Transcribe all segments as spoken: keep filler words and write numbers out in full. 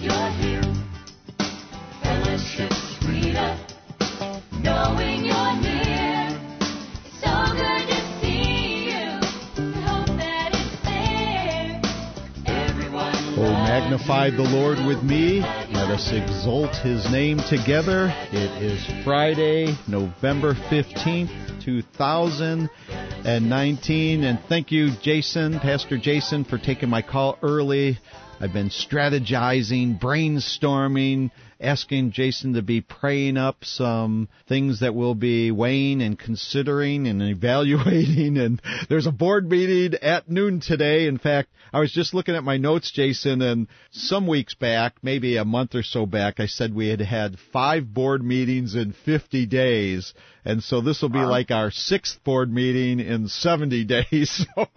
you're here. Fellowship sweeter, knowing you're near. It's so good to see you. We hope that it's there. Everyone. Oh, magnify the Lord with me. Let us exalt his name together. It is Friday, November fifteenth, two thousand nineteen. And thank you, Jason, Pastor Jason, for taking my call early. I've been strategizing, brainstorming, asking Jason to be praying up some things that we'll be weighing and considering and evaluating. And there's a board meeting at noon today. In fact, I was just looking at my notes, Jason, and some weeks back, maybe a month or so back, I said we had had five board meetings in fifty days. And so this will be wow. like our sixth board meeting in seventy days. So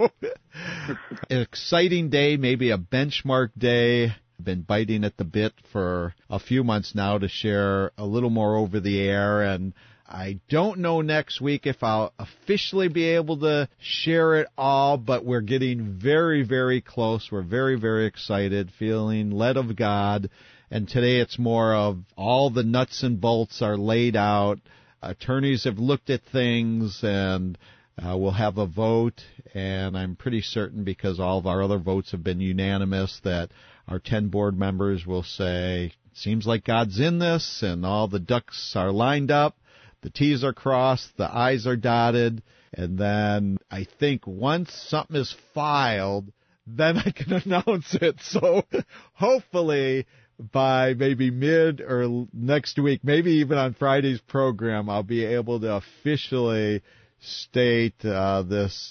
an exciting day, maybe a benchmark day. I've been biting at the bit for a few months now to share a little more over the air, and I don't know next week if I'll officially be able to share it all, but we're getting very, very close. We're very, very excited, feeling led of God, and today it's more of all the nuts and bolts are laid out. Attorneys have looked at things, and uh, we'll have a vote, and I'm pretty certain, because all of our other votes have been unanimous, that our ten board members will say, seems like God's in this, and all the ducks are lined up, the T's are crossed, the I's are dotted, and then I think once something is filed, then I can announce it. So hopefully by maybe mid or next week, maybe even on Friday's program, I'll be able to officially state uh, this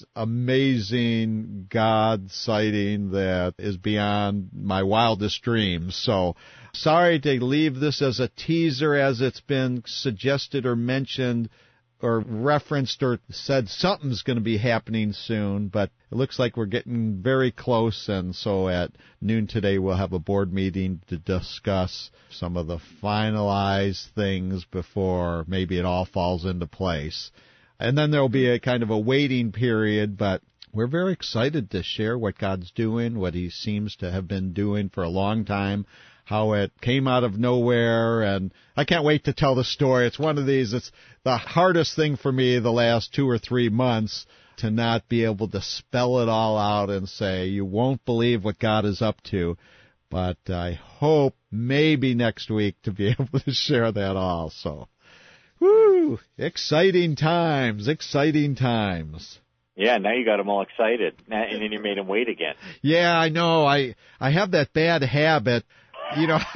amazing God sighting that is beyond my wildest dreams. So sorry to leave this as a teaser, as it's been suggested or mentioned or referenced or said something's going to be happening soon, but it looks like we're getting very close, and so at noon today we'll have a board meeting to discuss some of the finalized things before maybe it all falls into place. And then there'll be a kind of a waiting period, but we're very excited to share what God's doing, what he seems to have been doing for a long time, how it came out of nowhere, and I can't wait to tell the story. It's one of these, it's the hardest thing for me the last two or three months to not be able to spell it all out and say, you won't believe what God is up to. But I hope maybe next week to be able to share that all, so. Woo! Exciting times, exciting times. Yeah, now you got them all excited, and then you made them wait again. Yeah, I know. I I have that bad habit. You know,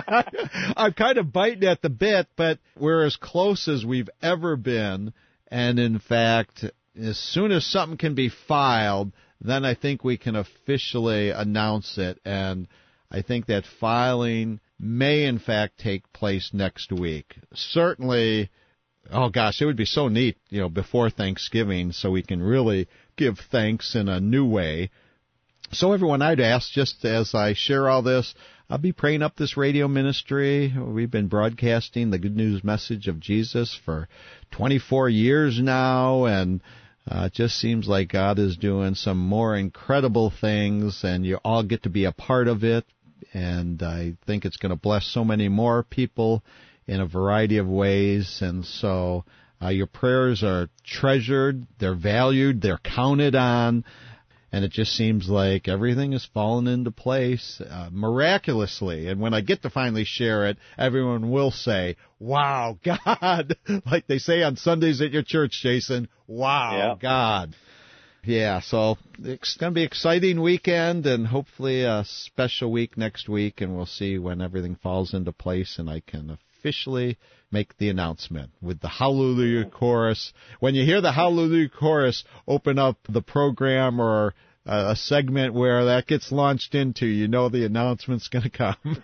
I'm kind of biting at the bit, but we're as close as we've ever been. And in fact, as soon as something can be filed, then I think we can officially announce it. And I think that filing may, in fact, take place next week. Certainly, oh gosh, it would be so neat, you know, before Thanksgiving, so we can really give thanks in a new way. So everyone, I'd ask, just as I share all this, I'll be praying up this radio ministry. We've been broadcasting the good news message of Jesus for twenty-four years now, and uh, it just seems like God is doing some more incredible things, and you all get to be a part of it. And I think it's going to bless so many more people in a variety of ways. And so uh, your prayers are treasured, they're valued, they're counted on. And it just seems like everything has fallen into place uh, miraculously. And when I get to finally share it, everyone will say, wow, God, like they say on Sundays at your church, Jason, wow, yeah. God. Yeah, so it's going to be an exciting weekend and hopefully a special week next week, and we'll see when everything falls into place and I can officially make the announcement with the Hallelujah Chorus. When you hear the Hallelujah Chorus open up the program or a segment where that gets launched into, you know the announcement's going to come.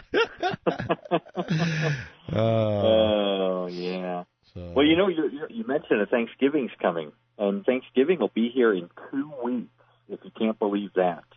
uh, oh, yeah. So. Well, you know, you're, you're, you mentioned that Thanksgiving's coming, and Thanksgiving will be here in two weeks, if you can't believe that.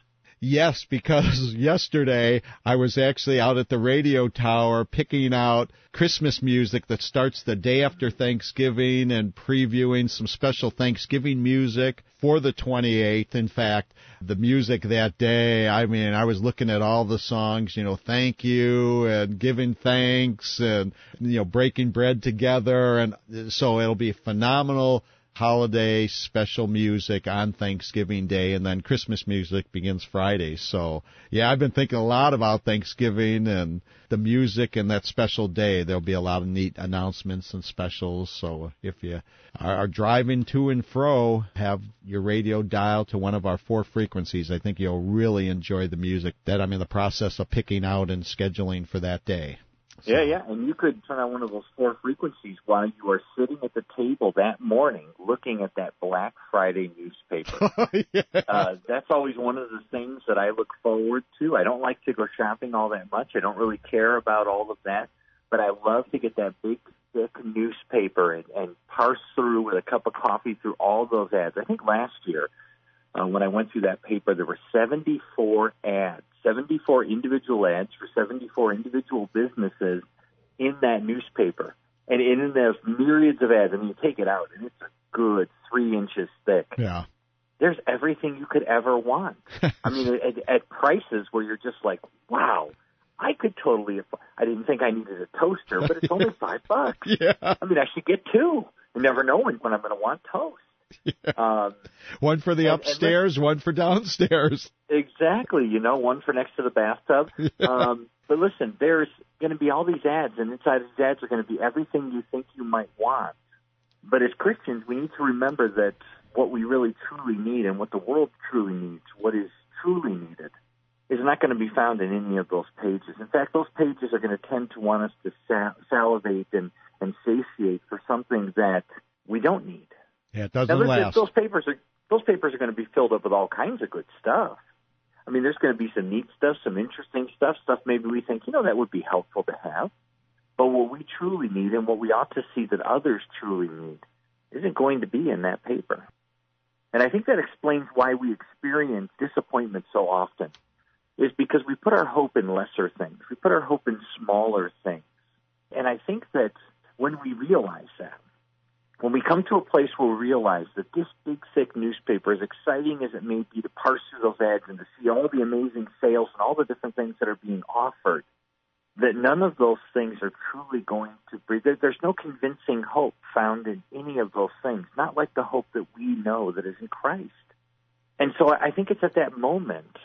Yes, because yesterday I was actually out at the radio tower picking out Christmas music that starts the day after Thanksgiving and previewing some special Thanksgiving music for the twenty-eighth. In fact, the music that day, I mean, I was looking at all the songs, you know, thank you and giving thanks and, you know, breaking bread together. And so it'll be phenomenal holiday special music on Thanksgiving Day, and then Christmas music begins Friday. So, yeah, I've been thinking a lot about Thanksgiving and the music and that special day. There'll be a lot of neat announcements and specials. So if you are driving to and fro, have your radio dialed to one of our four frequencies. I think you'll really enjoy the music that I'm in the process of picking out and scheduling for that day. So. Yeah, yeah, and you could turn on one of those four frequencies while you are sitting at the table that morning looking at that Black Friday newspaper. yeah. uh, that's always one of the things that I look forward to. I don't like to go shopping all that much. I don't really care about all of that, but I love to get that big, thick newspaper and, and parse through with a cup of coffee through all those ads. I think last year, Uh, when I went through that paper, there were seventy-four ads, seventy-four individual ads for seventy-four individual businesses in that newspaper. And in those myriads of ads, I mean, you take it out, and it's a good three inches thick. Yeah. There's everything you could ever want. I mean, at, at prices where you're just like, wow, I could totally afford. I didn't think I needed a toaster, but it's only five bucks. Yeah. I mean, I should get two. You never know when, when I'm going to want toast. Yeah. Um, one for the and, upstairs, and one for downstairs. Exactly, you know, one for next to the bathtub. Yeah. Um, but listen, there's going to be all these ads, and inside these ads are going to be everything you think you might want. But as Christians, we need to remember that what we really truly need and what the world truly needs, what is truly needed, is not going to be found in any of those pages. In fact, those pages are going to tend to want us to sa- salivate and, and satiate for something that we don't need. Yeah, it doesn't now, last. Those papers are those papers are going to be filled up with all kinds of good stuff. I mean, there's going to be some neat stuff, some interesting stuff, stuff maybe we think, you know, that would be helpful to have. But what we truly need and what we ought to see that others truly need isn't going to be in that paper. And I think that explains why we experience disappointment so often, is because we put our hope in lesser things. We put our hope in smaller things. And I think that when we realize that, when we come to a place where we realize that this big, thick newspaper, as exciting as it may be to parse through those ads and to see all the amazing sales and all the different things that are being offered, that none of those things are truly going to bring, there's no convincing hope found in any of those things, not like the hope that we know that is in Christ. And so I think it's at that moment,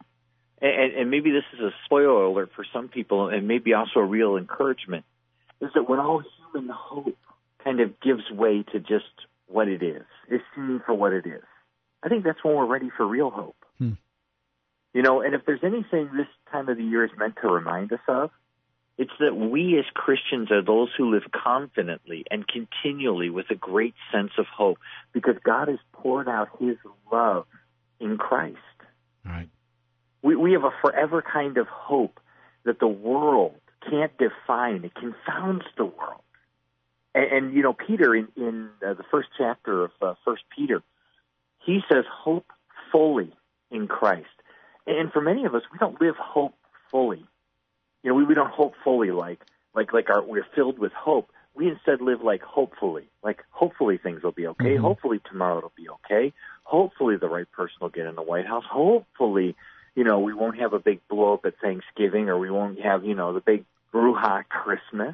and, and maybe this is a spoiler alert for some people and maybe also a real encouragement, is that when all human hope kind of gives way to just what it is, is seen for what it is, I think that's when we're ready for real hope. Hmm. You know, and if there's anything this time of the year is meant to remind us of, it's that we as Christians are those who live confidently and continually with a great sense of hope because God has poured out his love in Christ. Right. We, we have a forever kind of hope that the world can't define. It confounds the world. And, and you know, Peter, in, in uh, the first chapter of uh, First Peter, he says, hope fully in Christ. And for many of us, we don't live hope fully. You know, we, we don't hope fully like like like our, we're filled with hope. We instead live like hopefully, like hopefully things will be okay. Mm-hmm. Hopefully tomorrow it'll be okay. Hopefully the right person will get in the White House. Hopefully, you know, we won't have a big blow up at Thanksgiving, or we won't have, you know, the big brouhaha Christmas.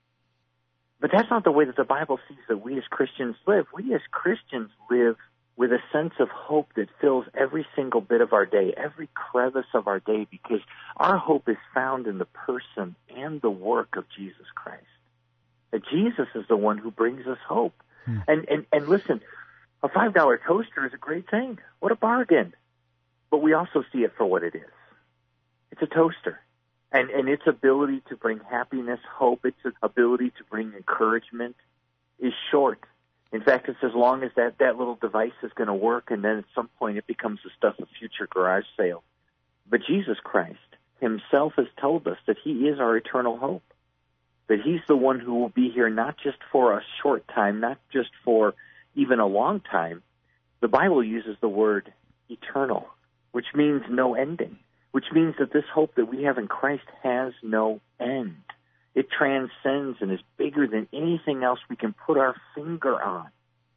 But that's not the way that the Bible sees that we as Christians live. We as Christians live with a sense of hope that fills every single bit of our day, every crevice of our day, because our hope is found in the person and the work of Jesus Christ. That Jesus is the one who brings us hope. Hmm. And, and, and listen, a five dollar toaster is a great thing. What a bargain. But we also see it for what it is. It's a toaster. And, and its ability to bring happiness, hope, its ability to bring encouragement is short. In fact, it's as long as that, that little device is going to work, and then at some point it becomes the stuff of future garage sale. But Jesus Christ himself has told us that he is our eternal hope, that he's the one who will be here not just for a short time, not just for even a long time. The Bible uses the word eternal. which means no ending, which means that this hope that we have in Christ has no end. It transcends and is bigger than anything else we can put our finger on.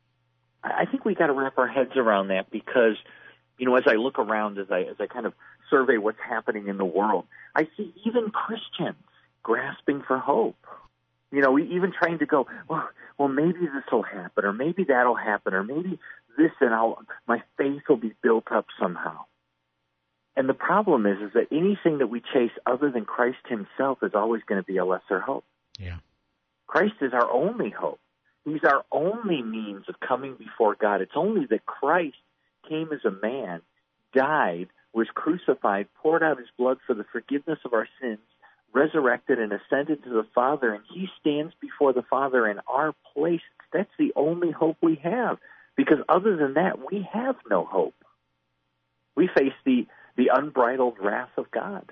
I think we got to wrap our heads around that because, you know, as I look around, as I as I kind of survey what's happening in the world, I see even Christians grasping for hope. You know, even trying to go, well, well, maybe this will happen, or maybe that'll happen, or maybe this, and I'll, my faith will be built up somehow. And the problem is, is that anything that we chase other than Christ himself is always going to be a lesser hope. Yeah. Christ is our only hope. He's our only means of coming before God. It's only that Christ came as a man, died, was crucified, poured out his blood for the forgiveness of our sins, resurrected and ascended to the Father, and he stands before the Father in our place. That's the only hope we have, because other than that, we have no hope. We face the, the unbridled wrath of God.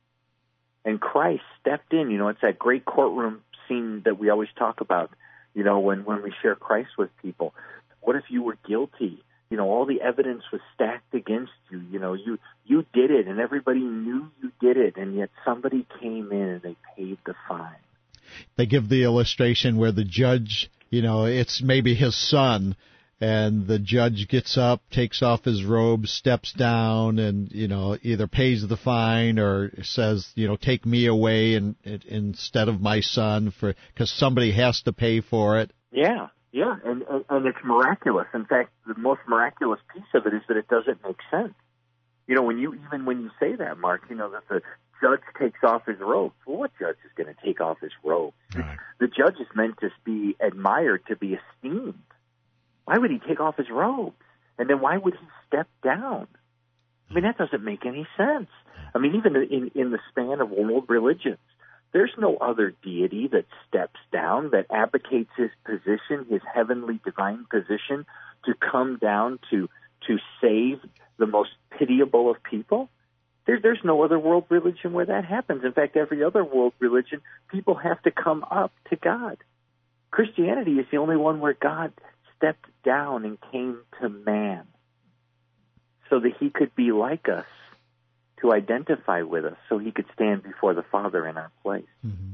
And Christ stepped in. You know, it's that great courtroom scene that we always talk about, you know, when, when we share Christ with people. What if you were guilty? You know, all the evidence was stacked against you. You know, you you did it, and everybody knew you did it, and yet somebody came in and they paid the fine. They give the illustration where the judge, you know, it's maybe his son, and the judge gets up, takes off his robe, steps down, and, you know, either pays the fine or says, you know, take me away and, and instead of my son, for because somebody has to pay for it. Yeah. Yeah, and, and, and it's miraculous. In fact, the most miraculous piece of it is that it doesn't make sense. You know, when you even when you say that, Mark, you know, that the judge takes off his robes. Well, what judge is going to take off his robes? Right. The judge is meant to be admired, to be esteemed. Why would he take off his robes? And then why would he step down? I mean, that doesn't make any sense. I mean, even in, in the span of world religions, there's no other deity that steps down, that abdicates his position, his heavenly divine position, to come down to to save the most pitiable of people. There, there's no other world religion where that happens. In fact, every other world religion, people have to come up to God. Christianity is the only one where God stepped down and came to man so that he could be like us, to identify with us, so he could stand before the Father in our place. Mm-hmm.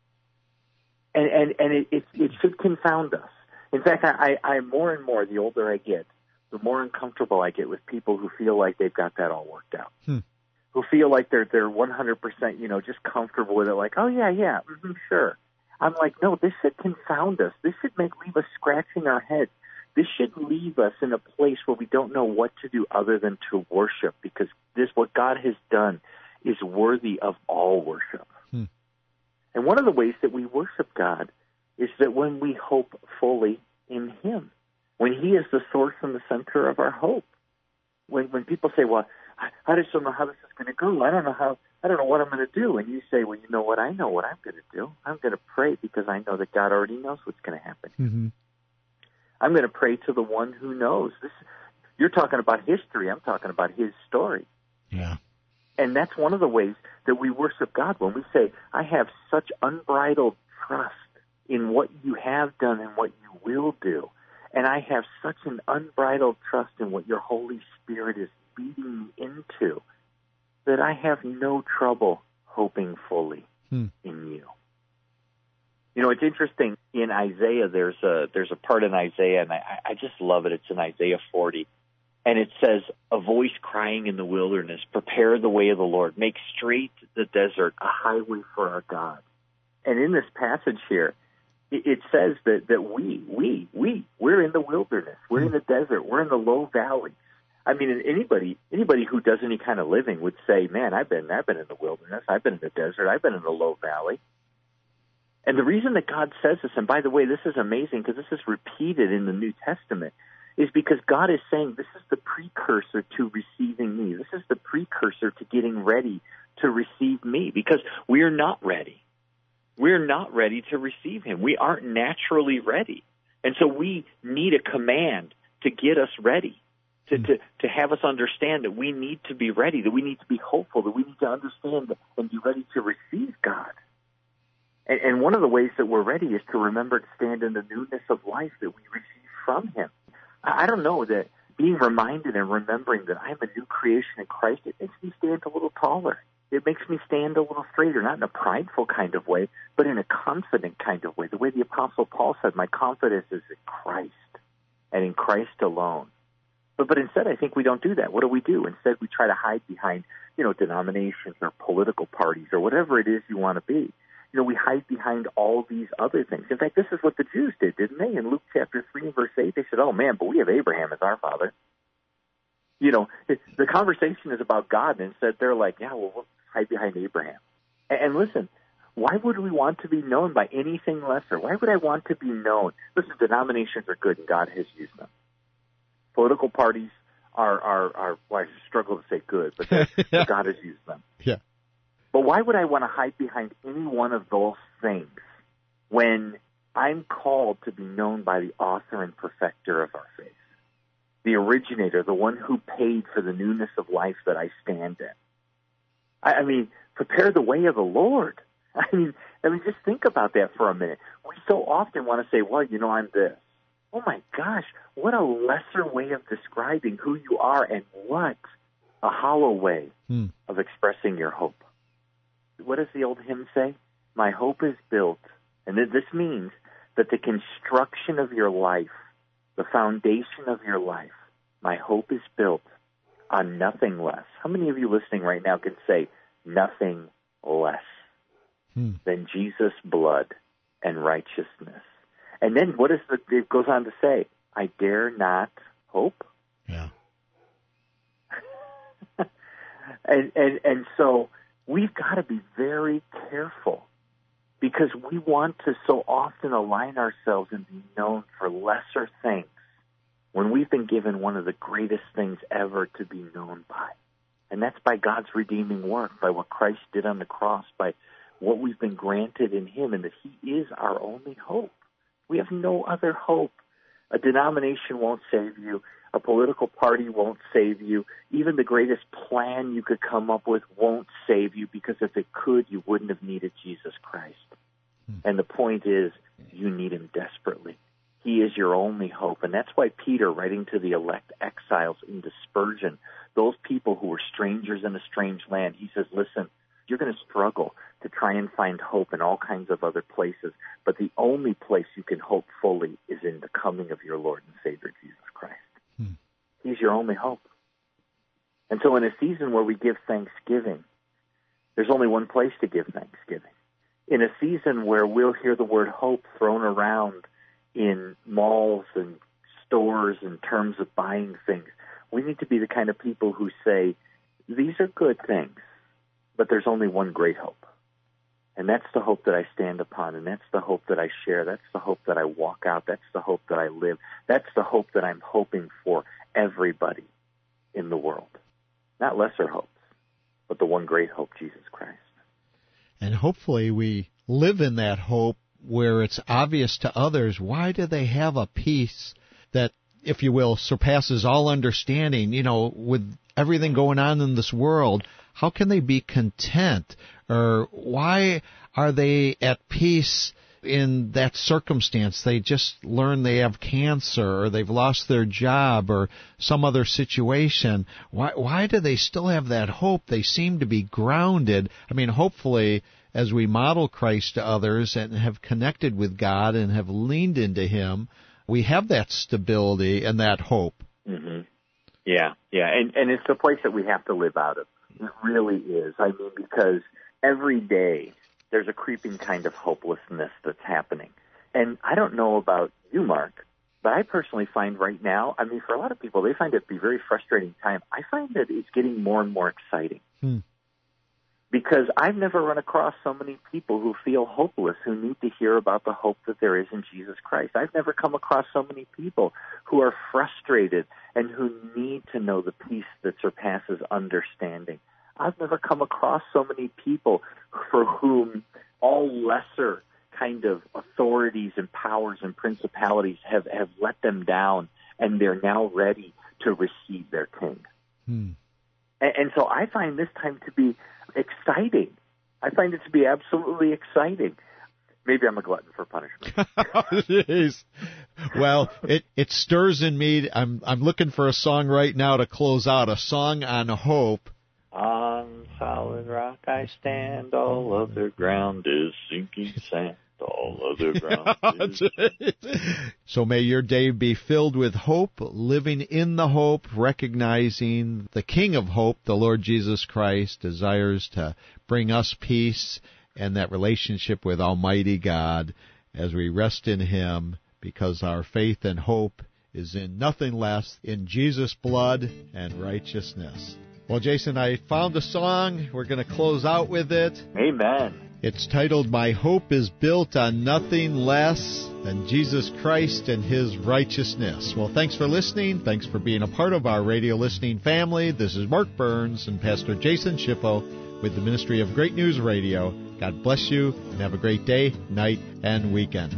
And and, and it, it, it should confound us. In fact, I, I more and more, the older I get, the more uncomfortable I get with people who feel like they've got that all worked out, hmm. who feel like they're they're one hundred percent, you know, just comfortable with it, like, oh, yeah, yeah, mm-hmm, sure. I'm like, no, this should confound us. This should make leave us scratching our heads. This should leave us in a place where we don't know what to do other than to worship, because this, what God has done, is worthy of all worship. Hmm. And one of the ways that we worship God is that when we hope fully in Him, when He is the source and the center of our hope. When when people say, well, I just don't know how this is going to go. I don't know how. I don't know what I'm going to do. And you say, well, you know what? I know what I'm going to do. I'm going to pray because I know that God already knows what's going to happen. Mm-hmm. I'm going to pray to the one who knows. This, you're talking about history. I'm talking about His story. Yeah. And that's one of the ways that we worship God, when we say, I have such unbridled trust in what you have done and what you will do. And I have such an unbridled trust in what your Holy Spirit is leading me into, that I have no trouble hoping fully hmm. in you. You know, it's interesting, in Isaiah, there's a there's a part in Isaiah, and I, I just love it. It's in Isaiah forty. And it says, a voice crying in the wilderness, prepare the way of the Lord, make straight the desert, a highway for our God. And in this passage here, it, it says that, that we, we, we, we're in the wilderness. We're in the desert. We're in the low valleys. I mean, anybody anybody who does any kind of living would say, man, I've been I've been in the wilderness. I've been in the desert. I've been in the low valley. And the reason that God says this, and by the way, this is amazing because this is repeated in the New Testament, is because God is saying this is the precursor to receiving me. This is the precursor to getting ready to receive me, because we're not ready. We're not ready to receive Him. We aren't naturally ready. And so we need a command to get us ready, to, to, to have us understand that we need to be ready, that we need to be hopeful, that we need to understand and be ready to receive God. And, and one of the ways that we're ready is to remember to stand in the newness of life that we receive from Him. I don't know that being reminded and remembering that I'm a new creation in Christ, it makes me stand a little taller. It makes me stand a little straighter, not in a prideful kind of way, but in a confident kind of way. The way the Apostle Paul said, my confidence is in Christ and in Christ alone. But but instead, I think we don't do that. What do we do? Instead, we try to hide behind, you know, denominations or political parties or whatever it is you want to be. You know, we hide behind all these other things. In fact, this is what the Jews did, didn't they? In Luke chapter three and verse eight, they said, oh, man, but we have Abraham as our father. You know, it, the conversation is about God, and instead they're like, yeah, well, we'll hide behind Abraham. And, and listen, why would we want to be known by anything lesser? Why would I want to be known? Listen, denominations are good, and God has used them. Political parties are, are, are well, I struggle to say good, but yeah. God has used them. Yeah. But why would I want to hide behind any one of those things when I'm called to be known by the author and perfecter of our faith, the originator, the one who paid for the newness of life that I stand in? I, I mean, prepare the way of the Lord. I mean, I mean, just think about that for a minute. We so often want to say, well, you know, I'm this. Oh, my gosh, what a lesser way of describing who you are, and what a hollow way hmm. of expressing your hope. What does the old hymn say? My hope is built. And this means that the construction of your life, the foundation of your life, my hope is built on nothing less. How many of you listening right now can say nothing less hmm. than Jesus' blood and righteousness? And then what is the, it goes on to say, I dare not hope. Yeah. and, and, and so we've got to be very careful, because we want to so often align ourselves and be known for lesser things when we've been given one of the greatest things ever to be known by. And that's by God's redeeming work, by what Christ did on the cross, by what we've been granted in him, and that he is our only hope. We have no other hope. A denomination won't save you. A political party won't save you. Even the greatest plan you could come up with won't save you, because if it could, you wouldn't have needed Jesus Christ. Hmm. And the point is, you need him desperately. He is your only hope. And that's why Peter, writing to the elect exiles in dispersion, those people who were strangers in a strange land, he says, listen, you're going to struggle to try and find hope in all kinds of other places, but the only place you can hope fully is in the coming of your Lord and Savior, Jesus Christ. Hmm. He's your only hope. And so in a season where we give thanksgiving, there's only one place to give thanksgiving. In a season where we'll hear the word hope thrown around in malls and stores in terms of buying things, we need to be the kind of people who say, these are good things, but there's only one great hope. And that's the hope that I stand upon, and that's the hope that I share. That's the hope that I walk out. That's the hope that I live. That's the hope that I'm hoping for everybody in the world. Not lesser hopes, but the one great hope, Jesus Christ. And hopefully we live in that hope where it's obvious to others, why do they have a peace that, if you will, surpasses all understanding? You know, with everything going on in this world, how can they be content? Or why are they at peace in that circumstance? They just learn they have cancer, or they've lost their job, or some other situation. Why, why do they still have that hope? They seem to be grounded. I mean, hopefully, as we model Christ to others and have connected with God and have leaned into him, we have that stability and that hope. Mm-hmm. Yeah, yeah, and, and it's the place that we have to live out of. It really is. I mean, because every day there's a creeping kind of hopelessness that's happening. And I don't know about you, Mark, but I personally find right now, I mean, for a lot of people, they find it to be a very frustrating time. I find that it's getting more and more exciting. Hmm. Because I've never run across so many people who feel hopeless, who need to hear about the hope that there is in Jesus Christ. I've never come across so many people who are frustrated and who need to know the peace that surpasses understanding. I've never come across so many people for whom all lesser kind of authorities and powers and principalities have, have let them down, and they're now ready to receive their king. Hmm. And, and so I find this time to be exciting. I find it to be absolutely exciting, maybe I'm a glutton for punishment. Jeez. Well, it it stirs in me. I'm I'm looking for a song right now to close out. A song on hope. On solid rock I stand. All other ground is sinking sand. All other ground is... So may your day be filled with hope, living in the hope, recognizing the King of hope, the Lord Jesus Christ, desires to bring us peace and that relationship with Almighty God as we rest in Him, because our faith and hope is in nothing less in Jesus' blood and righteousness. Well, Jason, I found a song. We're going to close out with it. Amen. It's titled, My Hope is Built on Nothing Less Than Jesus Christ and His Righteousness. Well, thanks for listening. Thanks for being a part of our radio listening family. This is Mark Burns and Pastor Jason Schifo with the Ministry of Great News Radio. God bless you, and have a great day, night, and weekend.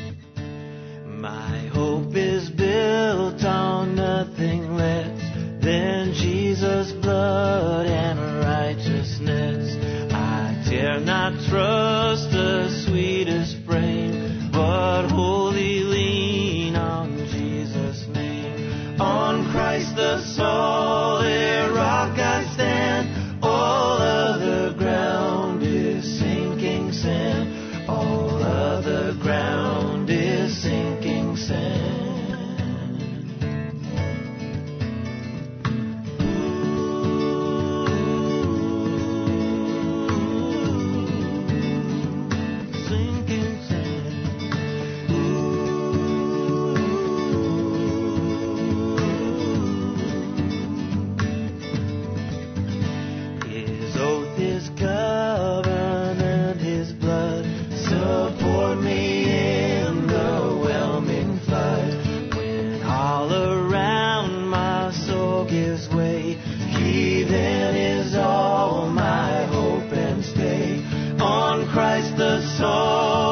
My hope is built on nothing less than Jesus' blood and righteousness. I dare not trust the sweetest frame, but wholly lean on Jesus' name. On Christ the solid rock I stand. All other ground is sinking sand. All other ground is sinking sand. Christ the soul.